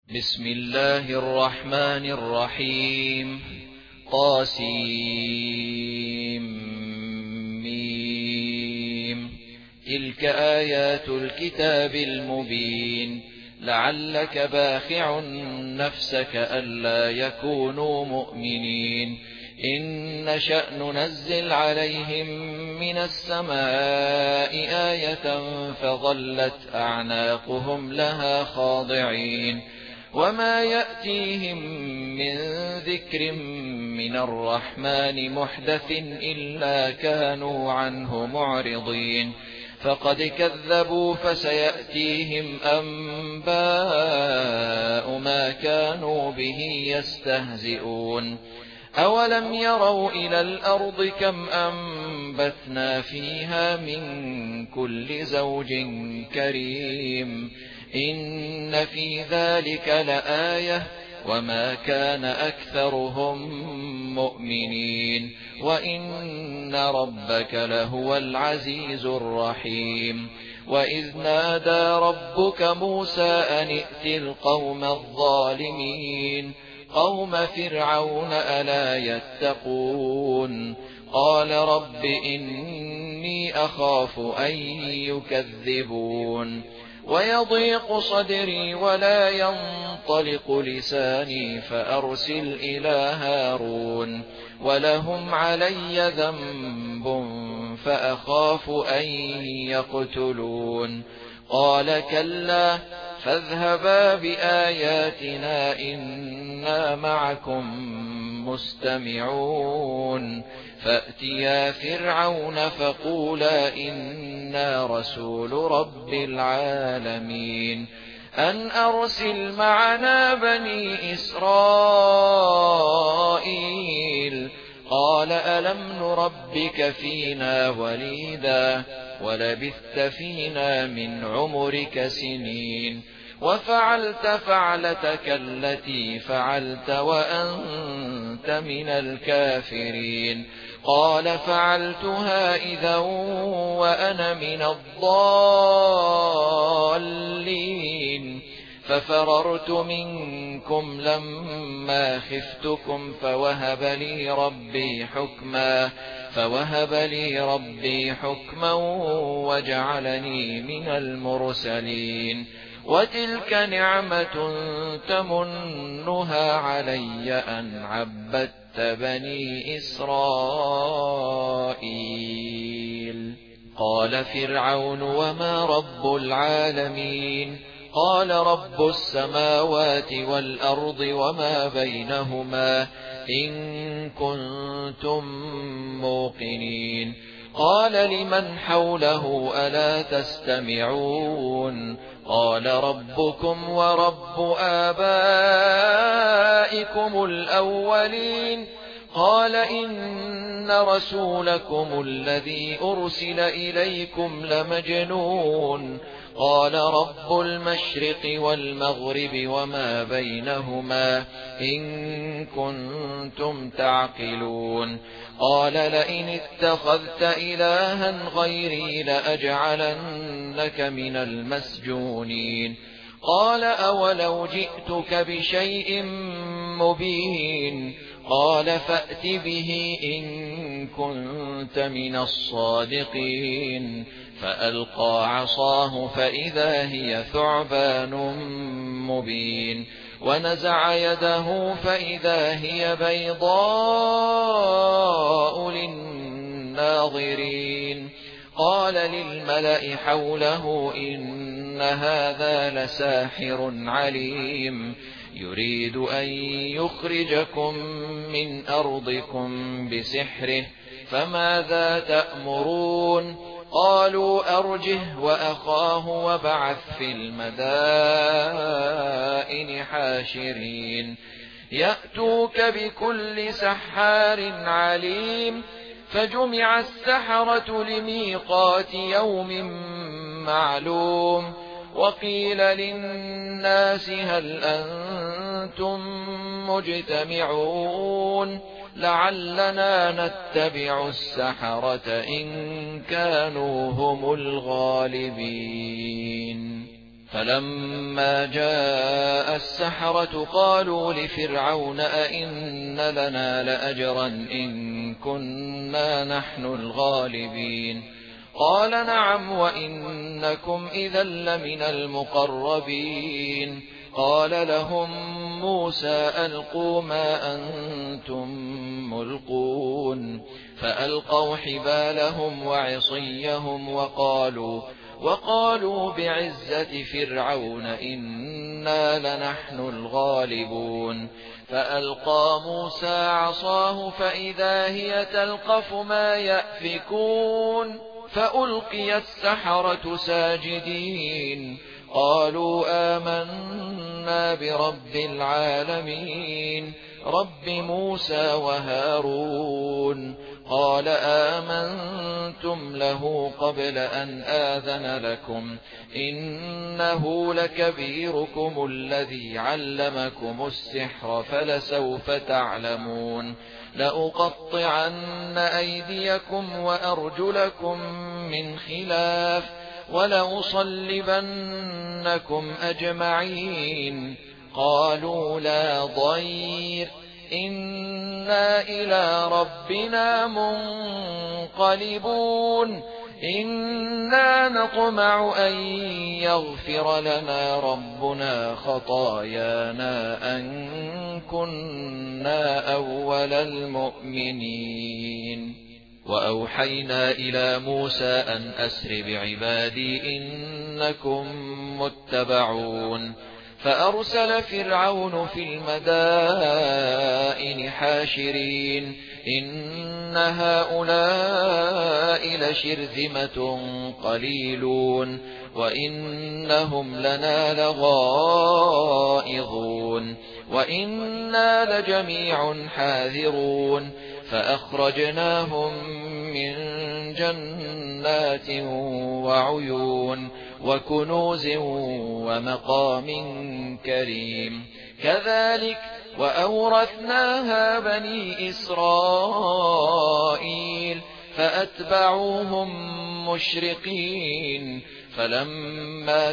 بسم الله الرحمن الرحيم. طاسيم. تلك آيات الكتاب المبين. لعلك باخع نفسك ألا يكونوا مؤمنين. إن نشأ ننزل عليهم من السماء آية فظلت أعناقهم لها خاضعين. وما يأتيهم من ذكر من الرحمن محدث إلا كانوا عنه معرضين. فقد كذبوا فسيأتيهم أنباء ما كانوا به يستهزئون. أولم يروا إلى الأرض كم أنبتنا فيها من كل زوج كريم. إن في ذلك لآية وما كان أكثرهم مؤمنين وإن ربك لهو العزيز الرحيم. وإذ نادى ربك موسى أن ائت القوم الظالمين قوم فرعون ألا يتقون. قال رب إني أخاف أن يكذبون. ويضيق صدري ولا ينطلق لساني فأرسل إلى هارون ولهم علي ذنب فأخاف أن يقتلون. قال كلا فاذهبا بآياتنا إنا معكم مستمعون. فأتيا فرعون فقولا إنا رسول رب العالمين أن أرسل معنا بني إسرائيل. قال ألم نربك فينا وليدا ولبثت فينا من عمرك سنين وفعلت فعلتك التي فعلت وأنت من الكافرين. قال فعلتها إذا وأنا من الضالين. ففررت منكم لما خفتكم فوهب لي ربي حكما وجعلني من المرسلين. وتلك نعمة تمنها علي أن عبدت بني إسرائيل. قال فرعون وما رب العالمين. قال رب السماوات والأرض وما بينهما إن كنتم موقنين. قال لمن حوله ألا تستمعون. قال ربكم ورب آبائكم الأولين. قال إن رسولكم الذي أرسل إليكم لمجنون. قال رب المشرق والمغرب وما بينهما إن كنتم تعقلون. قال لئن اتخذت إلها غيري لأجعلنك من المسجونين. قال أولو جئتك بشيء مبين. قال فأت به إن كنت من الصادقين. فألقى عصاه فإذا هي ثعبان مبين. ونزع يده فإذا هي بيضاء للناظرين. قال للملأ حوله إن هذا لساحر عليم يريد أن يخرجكم من أرضكم بسحره فماذا تأمرون. قالوا أرجه وأخاه وابعث في المدائن حاشرين يأتوك بكل سحار عليم. فجمع السحرة لميقات يوم معلوم. وقيل للناس هل أنتم مجتمعون لعلنا نتبع السحرة إن كانوا هم الغالبين. فلما جاء السحرة قالوا لفرعون أئن لنا لأجرا إن كنا نحن الغالبين قال نعم وإنكم إذا لمن المقربين قال لهم موسى ألقوا ما أنتم ملقون فألقوا حبالهم وعصيهم وقالوا بعزة فرعون إنا لنحن الغالبون فألقى موسى عصاه فإذا هي تلقف ما يأفكون فألقي السحرة ساجدين قالوا آمنا برب العالمين رب موسى وهارون قال آمنتم له قبل أن آذن لكم إنه لكبيركم الذي علمكم السحر فلسوف تعلمون لأقطعن أيديكم وأرجلكم من خلاف ولأصلبنكم أجمعين قالوا لا ضير إنا إلى ربنا منقلبون إنا نطمع أن يغفر لنا ربنا خطايانا أن كنا أول المؤمنين وأوحينا إلى موسى أن أسر بعبادي إنكم متبعون فأرسل فرعون في المدائن حاشرين إن هؤلاء لشرذمة قليلون وإنهم لنا لغائظون وإنا لجميع حاذرون فأخرجناهم من جنات وعيون وكنوز ومقام كريم كذلك وأورثناها بني إسرائيل فأتبعوهم مشرقين فلما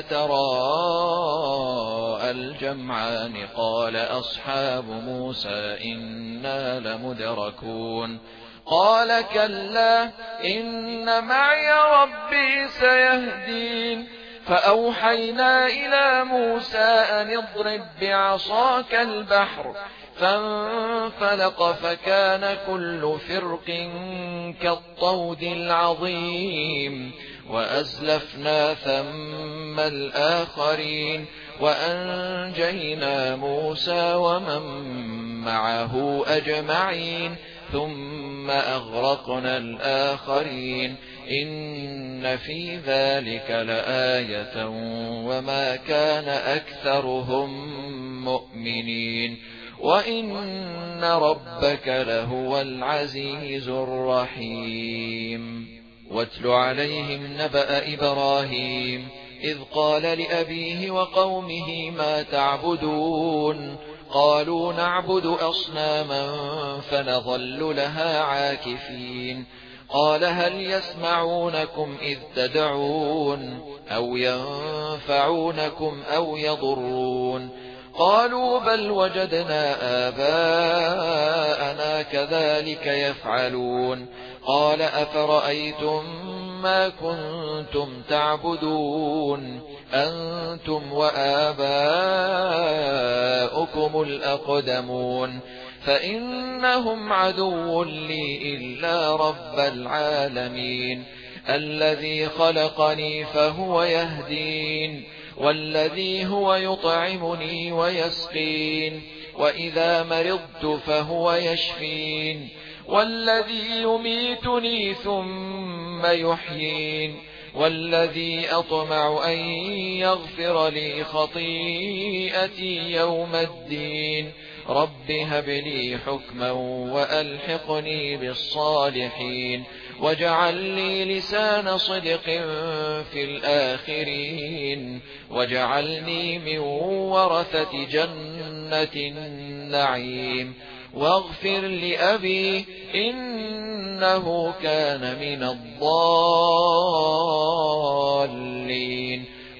تراءى الجمعان قال أصحاب موسى إنا لمدركون قال كلا إن معي ربي سيهدين فأوحينا إلى موسى أن اضرب بعصاك البحر فانفلق فكان كل فرق كالطود العظيم وأزلفنا ثم الآخرين وأنجينا موسى ومن معه أجمعين ثم أغرقنا الآخرين إن في ذلك لآية وما كان أكثرهم مؤمنين وإن ربك لهو العزيز الرحيم واتل عليهم نبأ إبراهيم إذ قال لأبيه وقومه ما تعبدون قالوا نعبد أصناما فنظل لها عاكفين قال هل يسمعونكم إذ تدعون أو ينفعونكم أو يضرون قالوا بل وجدنا آباءنا كذلك يفعلون قال أفرأيتم ما كنتم تعبدون أنتم وآباؤكم الأقدمون فإنهم عدو لي إلا رب العالمين الذي خلقني فهو يهدين والذي هو يطعمني ويسقين وإذا مرضت فهو يشفين والذي يميتني ثم يحيين والذي أطمع أن يغفر لي خطيئتي يوم الدين رب هب لي حكما وألحقني بالصالحين واجعل لي لسان صدق في الآخرين واجعلني من ورثة جنة النعيم واغفر لأبي إنه كان من الضالين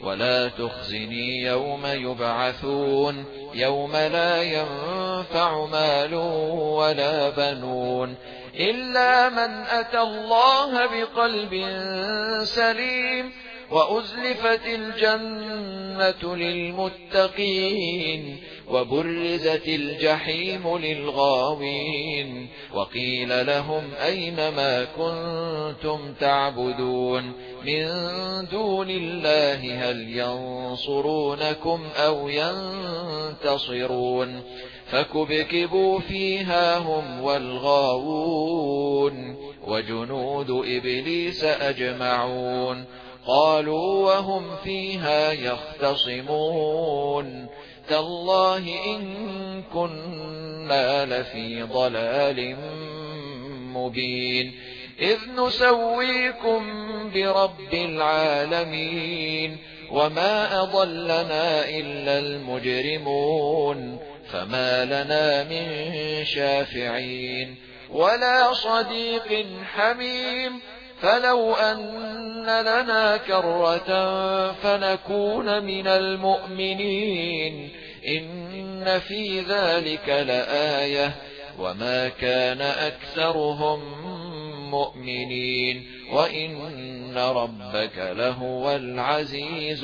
ولا تخزني يوم يبعثون يوم لا ينفع مال ولا بنون إلا من أتى الله بقلب سليم وأزلفت الجنة للمتقين وبرزت الجحيم للغاوين وقيل لهم أين ما كنتم تعبدون من دون الله هل ينصرونكم أو ينتصرون فكبكبوا فيها هم والغاوون وجنود إبليس أجمعون قالوا وهم فيها يختصمون تالله إن كنا لفي ضلال مبين إذ نسويكم برب العالمين وما أضلنا إلا المجرمون فما لنا من شافعين ولا صديق حميم فلو أن لنا كرة فنكون من المؤمنين إن في ذلك لآية وما كان أكثرهم مؤمنين وإن ربك لهو العزيز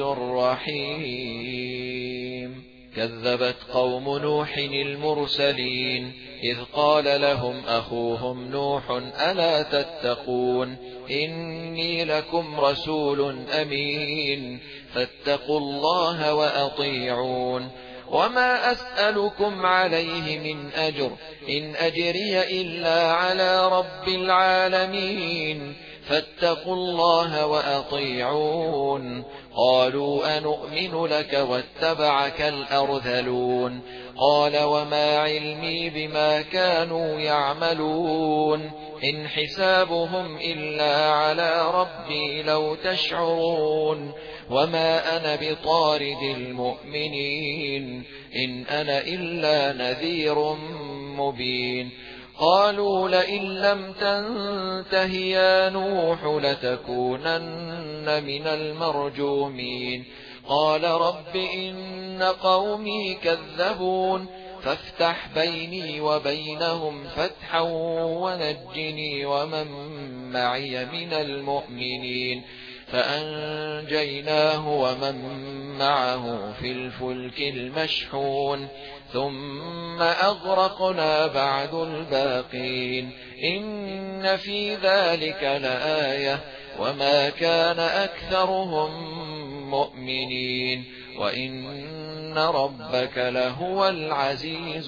الرحيم كذبت قوم نوح المرسلين إذ قال لهم أخوهم نوح ألا تتقون إني لكم رسول أمين فاتقوا الله وأطيعون وما أسألكم عليه من أجر إن أجري إلا على رب العالمين فاتقوا الله وأطيعون قالوا أنؤمن لك واتبعك الأرذلون قال وما علمي بما كانوا يعملون إن حسابهم إلا على ربي لو تشعرون وما أنا بطارد المؤمنين إن أنا إلا نذير مبين قالوا لئن لم تنته يا نوح لتكونن من المرجومين قال رب إن قومي كذبون فافتح بيني وبينهم فتحا ونجني ومن معي من المؤمنين فأنجيناه ومن معه في الفلك المشحون ثم أغرقنا بعد الباقين إن في ذلك لآية وما كان أكثرهم مؤمنين وإن ربك لهو العزيز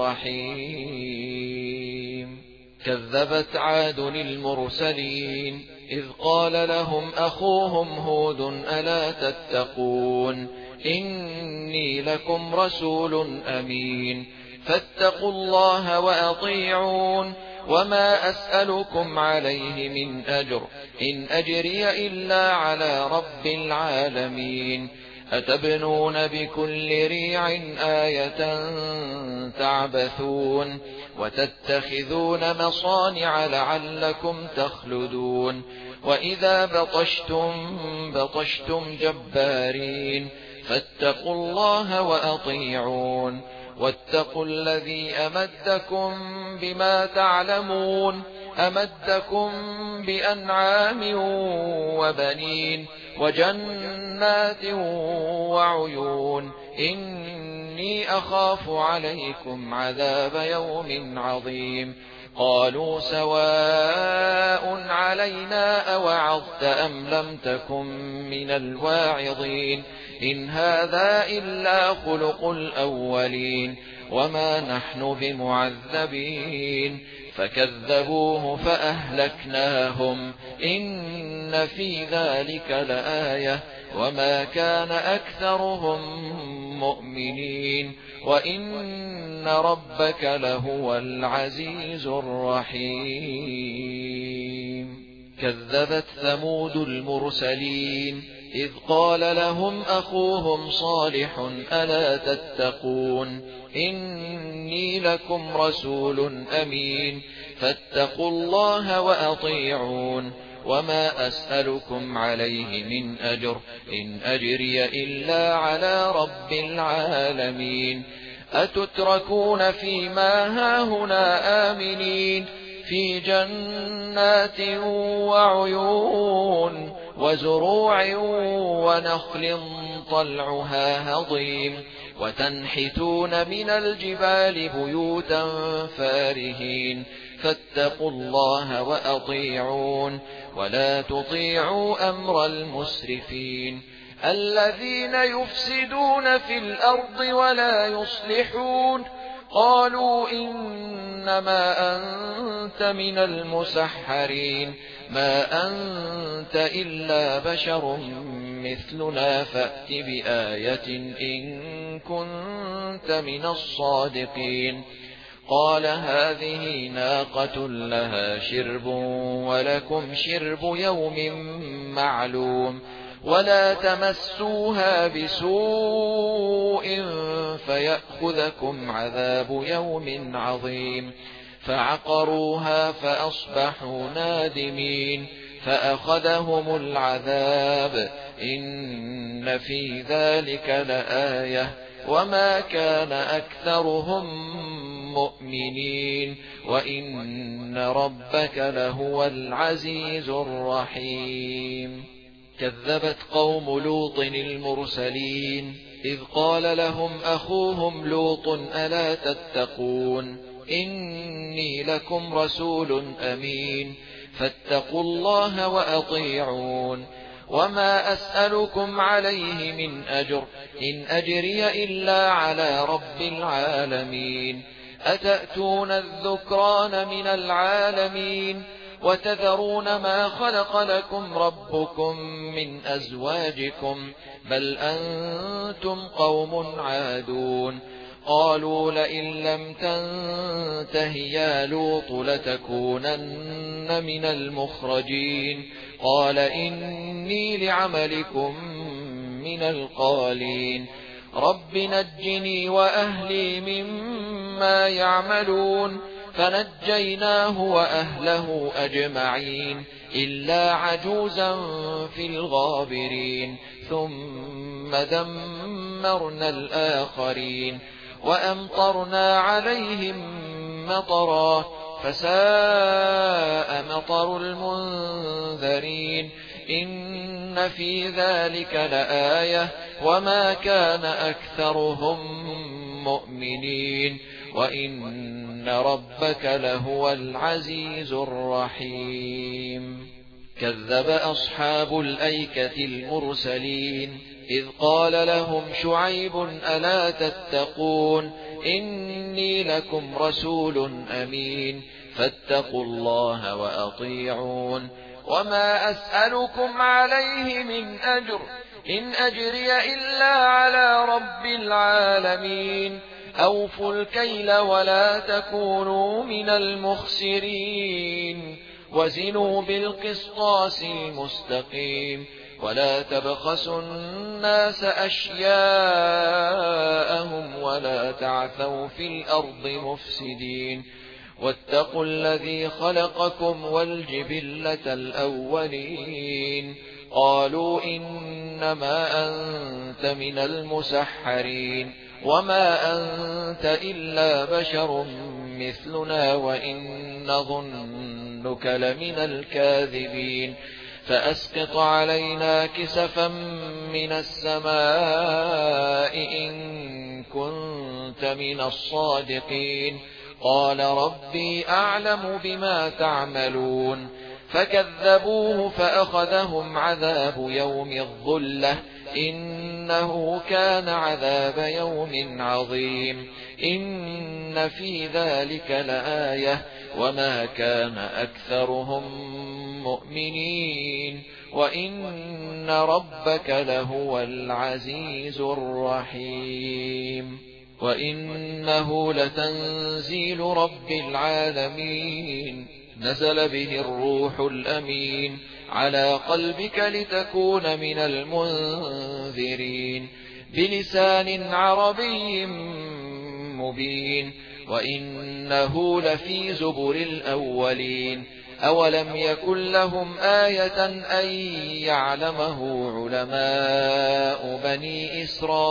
الرحيم كذبت عاد المرسلين إذ قال لهم أخوهم هود ألا تتقون إني لكم رسول أمين فاتقوا الله وأطيعون وما أسألكم عليه من أجر إن أجري إلا على رب العالمين أتبنون بكل ريع آية تعبثون وتتخذون مصانع لعلكم تخلدون وإذا بطشتم جبارين فاتقوا الله وأطيعون واتقوا الذي أمدكم بما تعلمون أمدكم بأنعام وبنين وجنات وعيون إني أخاف عليكم عذاب يوم عظيم قالوا سواء علينا أوعظت أم لم تكن من الواعظين إن هذا إلا خلق الأولين وما نحن بمعذبين فكذبوه فأهلكناهم إن في ذلك لآية وما كان أكثرهم مؤمنين وإن ربك لهو العزيز الرحيم كذبت ثمود المرسلين إذ قال لهم أخوهم صالح ألا تتقون إني لكم رسول أمين فاتقوا الله وأطيعون وما أسألكم عليه من أجر إن أجري إلا على رب العالمين أتتركون فيما هاهنا آمنين في جنات وعيون وزروع ونخل طلعها هضيم وتنحتون من الجبال بيوتا فارهين فاتقوا الله وأطيعون ولا تطيعوا أمر المسرفين الذين يفسدون في الأرض ولا يصلحون قالوا إنما أنت من المسحرين ما أنت إلا بشر مثلنا فأت بآية إن كنت من الصادقين قال هذه ناقة لها شرب ولكم شرب يوم معلوم ولا تمسوها بسوء فيأخذكم عذاب يوم عظيم فعقروها فأصبحوا نادمين فأخذهم العذاب إن في ذلك لآية وما كان أكثرهم مؤمنين وإن ربك لهو العزيز الرحيم كذبت قوم لوط المرسلين إذ قال لهم أخوهم لوط ألا تتقون إني لكم رسول أمين فاتقوا الله وأطيعون وما أسألكم عليه من أجر إن أجري إلا على رب العالمين أتأتون الذكران من العالمين وتذرون ما خلق لكم ربكم من أزواجكم بل أنتم قوم عادون قالوا لئن لم تنته يا لوط لتكونن من المخرجين قال إني لعملكم من القالين رب نجني وأهلي مما يعملون فنجيناه وأهله أجمعين إلا عجوزا في الغابرين ثم دمرنا الآخرين وأمطرنا عليهم مطرا فساء مطر المنذرين إن في ذلك لآية وما كان أكثرهم مؤمنين وإن ربك لهو العزيز الرحيم كذب أصحاب الأيكة المرسلين إذ قال لهم شعيب ألا تتقون إني لكم رسول أمين فاتقوا الله وأطيعون وما أسألكم عليه من أجر إن أجري إلا على رب العالمين أوفوا الكيل ولا تكونوا من المخسرين وزنوا بالقسطاس المستقيم ولا تبخسوا الناس أشياءهم ولا تعثوا في الأرض مفسدين واتقوا الذي خلقكم والجبلة الأولين قالوا إنما أنت من المسحرين وما أنت إلا بشر مثلنا وإن نظنك لمن الكاذبين فأسقط علينا كسفا من السماء إن كنت من الصادقين قال ربي أعلم بما تعملون فكذبوه فأخذهم عذاب يوم الظلة إنه كان عذاب يوم عظيم إن في ذلك لآية وما كان أكثرهم مؤمنين وإن ربك لهو العزيز الرحيم وإنه لتنزيل رب العالمين نزل به الروح الأمين على قلبك لتكون من المنذرين بلسان عربي مبين وإنه لفي زبر الأولين أولم يكن لهم آية أن يعلمه علماء بني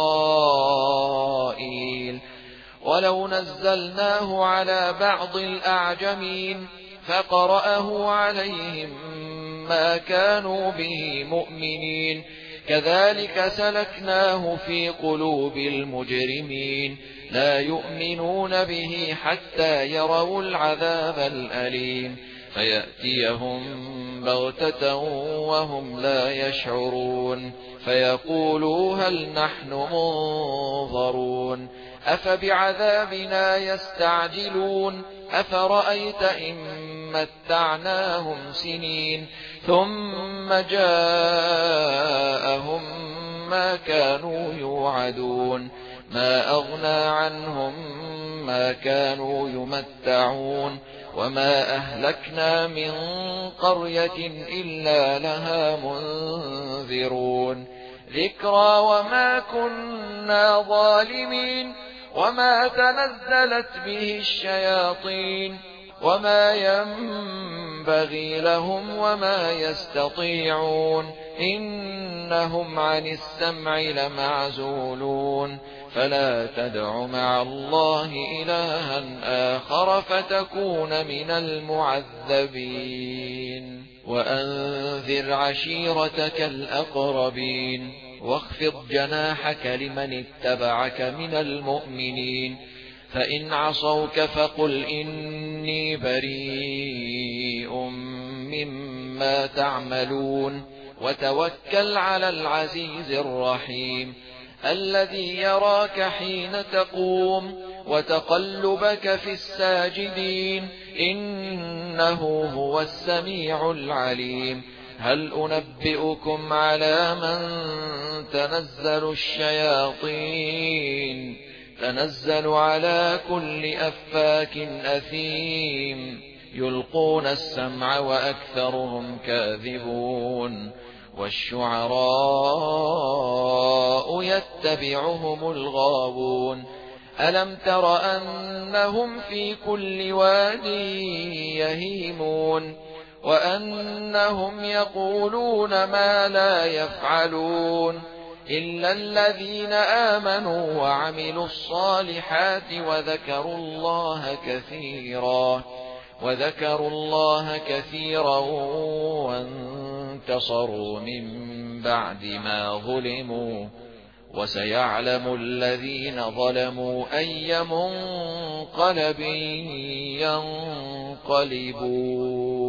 إسرائيل ولو نزلناه على بعض الأعجمين فقرأه عليهم ما كانوا به مؤمنين كذلك سلكناه في قلوب المجرمين لا يؤمنون به حتى يروا العذاب الأليم فيأتيهم بغتة وهم لا يشعرون فيقولوا هل نحن منظرون أفبعذابنا يستعجلون أفرأيت إن متعناهم سنين ثم جاءهم ما كانوا يوعدون ما أغنى عنهم ما كانوا يمتعون وما أهلكنا من قرية إلا لها منذرون ذكرى وما كنا ظالمين وما تنزلت به الشياطين وما ينبغي لهم وما يستطيعون إنهم عن السمع لمعزولون فلا تدع مع الله إلها آخر فتكون من المعذبين وأنذر عشيرتك الأقربين واخفض جناحك لمن اتبعك من المؤمنين فإن عصوك فقل إني بريء مما تعملون وتوكل على العزيز الرحيم الذي يراك حين تقوم وتقلبك في الساجدين إنه هو السميع العليم هل أنبئكم على من تنزل الشياطين تنزل على كل أفاك أثيم يلقون السمع وأكثرهم كاذبون والشعراء يتبعهم الغاوون ألم تر أنهم في كل واد يهيمون وأنهم يقولون ما لا يفعلون إلا الذين آمنوا وعملوا الصالحات وذكروا الله كثيرا وانتصروا من بعد ما ظلموا وسيعلم الذين ظلموا أي منقلب ينقلبون